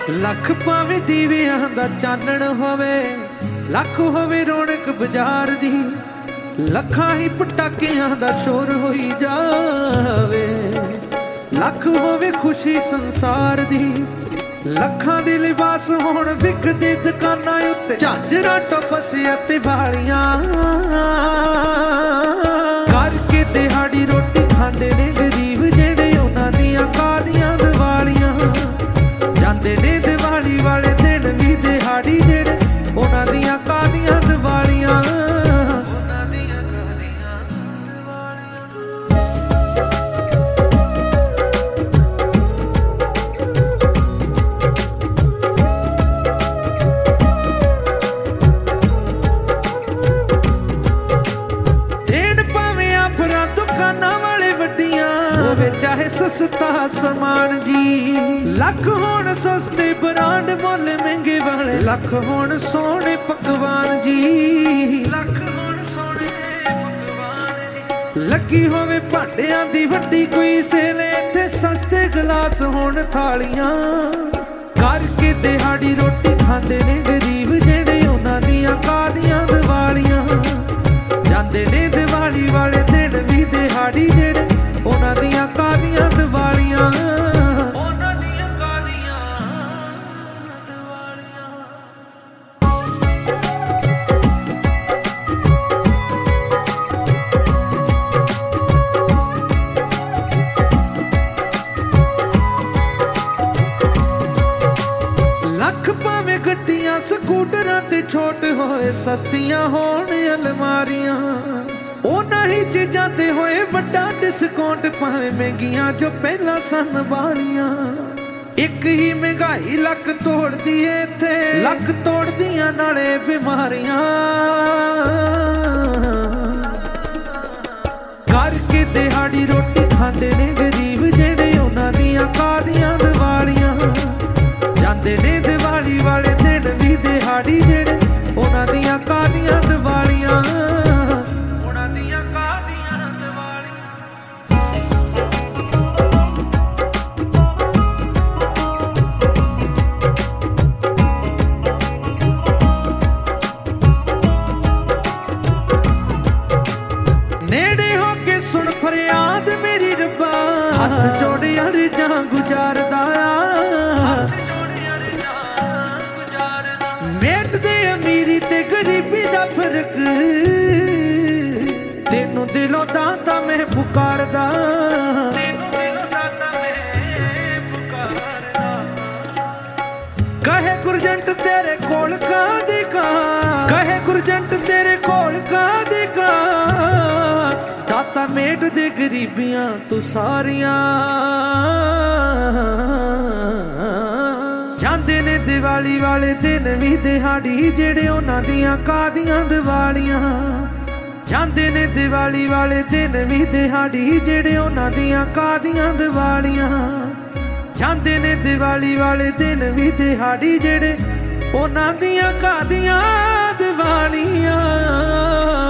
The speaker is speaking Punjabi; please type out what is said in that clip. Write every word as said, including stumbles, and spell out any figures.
ਲੱਖ ਭਾਵੇਂ ਦੀਵਿਆਂ ਦਾ ਚਾਨਣ ਹੋਵੇ, ਲੱਖ ਹੋਵੇ ਰੌਣਕ ਬਾਜ਼ਾਰ ਦੀ, ਲੱਖਾਂ ਹੀ ਪਟਾਕਿਆਂ ਦਾ ਸ਼ੋਰ ਹੋਈ ਜਾਵੇ, ਲੱਖ ਹੋਵੇ ਖੁਸ਼ੀ ਸੰਸਾਰ ਦੀ, ਲੱਖਾਂ ਦੇ ਲਿਬਾਸ ਹੋਣ ਵਿਕਦੇ ਦੁਕਾਨਾਂ ਉੱਤੇ, ਝਾਂਜਰਾਂ ਟੋਪਸ ਅਤੇ ਵਾਲੀਆਂ ਕਰਕੇ ਦਿਹਾੜੀ ਰੋਟੀ ਖਾਂਦੇ ਨੇ ਗਰੀਬ ਜਿਹੜੇ, ਉਹਨਾਂ ਦੀਆਂ ਕਾਦੀਆਂ ਦੀਵਾਲੀਆਂ ਜਾਂਦੇ ਨੇ ਦੀਵਾਲੀ ਵਾਲੇ ਦਿਨ ਵੀ ਦਿਹਾੜੀ ਜਿਹੜੇ, ਉਹਨਾਂ ਦੀਆਂ ਕਾਦੀਆਂ ਦੀਵਾਲੀਆਂ। ਚਾਹੇ ਸਸਤਾ ਸਮਾਨ ਜੀ, ਲੱਖ ਹੋਣ ਸਸਤੇ ਬ੍ਰਾਂਡ ਮੁੱਲ ਮਹਿੰਗੇ ਵਾਲੇ, ਲੱਖ ਹੋਣ ਸੋਹਣੇ ਪਕਵਾਨ ਜੀ, ਲੱਖ ਹੋਣ ਸੋਹਣੇ ਪਕਵਾਨ ਜੀ, ਲੱਗੀ ਹੋਵੇ ਭਾਂਡਿਆਂ ਦੀ ਵੱਡੀ ਕੋਈ ਸੇਲ, ਇੱਥੇ ਸਸਤੇ ਗਲਾਸ ਹੋਣ ਥਾਲੀਆਂ ਕਰਕੇ ਦਿਹਾੜੀ ਰੋਟੀ ਖਾਂਦੇ ਨੇ ਗਰੀਬ ਜਿਹੜੇ, ਉਹਨਾਂ ਦੀਆਂ ਕਾਦੀਆਂ ਦੀਵਾਲੀਆਂ ਜਾਂਦੇ ਨੇ ਦੀਵਾਲੀ ਵਾਲੇ ਦਿਨ ਵੀ ਦਿਹਾੜੀ ਜਿਹੜੇ, ਉਹਨਾਂ ਦੀਆਂ ਕਾਦੀਆਂ ਦੀਵਾਲੀਆਂ, ਉਹਨਾਂ ਦੀਆਂ ਕਾਦੀਆਂ ਦੀਵਾਲੀਆਂ। ਲੱਖ ਭਾਵੇਂ ਗੱਡੀਆਂ ਸਕੂਟਰਾਂ ਤੇ ਛੋਟ ਹੋਏ, ਸਸਤੀਆਂ ਹੋਣ ਅਲਮਾਰੀਆਂ, ਉਹਨਾਂ ਹੀ ਚੀਜ਼ਾਂ ਤੇ ਹੋਏ ਵੱਡਾ ਡਿਸਕਾਊਂਟ, ਭਾਵੇਂ ਮਹਿੰਗੀਆਂ ਜੋ ਪਹਿਲਾਂ ਸਨ ਵਾਲੀਆਂ, ਇੱਕ ਹੀ ਮਹਿੰਗਾਈ ਲੱਕ ਤੋੜਦੀ ਏ ਇੱਥੇ, ਲੱਕ ਤੋੜਦੀਆਂ ਨਾਲੇ ਬਿਮਾਰੀਆਂ ਕਰਕੇ ਦਿਹਾੜੀ ਰੋਟੀ ਖਾਂਦੇ ਨੇ ਗਰੀਬ ਜਿਹੜੇ, ਉਹਨਾਂ ਦੀਆਂ ਕਾਦੀਆਂ ਦੀਵਾਲੀਆਂ ਜਾਂਦੇ ਨੇ ਦੀਵਾਲੀ ਵਾਲੇ ਦਿਨ ਵੀ ਦਿਹਾੜੀ ਜਿਹੜੇ, ਉਹਨਾਂ ਦੀਆਂ ਕਾਦੀਆਂ ਦੀਵਾਲੀਆਂ। ਨੇੜੇ ਹੋ ਕੇ ਸੁਣ ਫਰਿਆਦ ਮੇਰੀ ਰੱਬਾ, ਹੱਥ ਜੋੜਿਆ ਰਜਾਂ ਗੁਜ਼ਾਰਦਾ, ਹੱਥ ਜੋੜਿਆ ਰਜਾਂ ਗੁਜ਼ਾਰਦਾ, ਮੇਟ ਦੇ ਅਮੀਰੀ ਤੇ ਗਰੀਬੀ ਦਾ ਫਰਕ, ਤੈਨੂੰ ਦਿਲੋਂ ਦਾਤਾ ਮੈਂ ਪੁਕਾਰਦਾ, ਤੈਨੂੰ ਦਿਲੋਂ ਦਾਤਾ ਮੈਂ ਪੁਕਾਰਦਾ, ਕਹੇ ਗੁਰਜੰਟ ਤੇਰੇ ਕੋਲ ਕਾਹਦੀ ਕਾਂ, ਕਹੇ ਗੁਰਜੰਟ ਤੇਰੇ ਕੋਲ ਕਾਹਦੀ ਕਾਂ, ਦਾਤਾ ਮੇਟ ਦੇ ਗਰੀਬੀਆਂ ਤੂੰ ਸਾਰੀਆਂ ਜਾਂਦੇ ਨੇ ਦੀਵਾਲੀ ਵਾਲੇ ਦਿਨ ਵੀ ਦਿਹਾੜੀ ਜਿਹੜੇ, ਉਹਨਾਂ ਦੀਆਂ ਕਾਦੀਆਂ ਦੀਵਾਲੀਆਂ ਜਾਂਦੇ ਨੇ ਦੀਵਾਲੀ ਵਾਲੇ ਦਿਨ ਵੀ ਦਿਹਾੜੀ ਜਿਹੜੇ, ਉਹਨਾਂ ਦੀਆਂ ਕਾਦੀਆਂ ਦੀਵਾਲੀਆਂ ਜਾਂਦੇ ਨੇ ਦੀਵਾਲੀ ਵਾਲੇ ਦਿਨ ਵੀ ਦਿਹਾੜੀ ਜਿਹੜੇ, ਉਹਨਾਂ ਦੀਆਂ ਕਾਦੀਆਂ ਦੀਵਾਲੀਆਂ।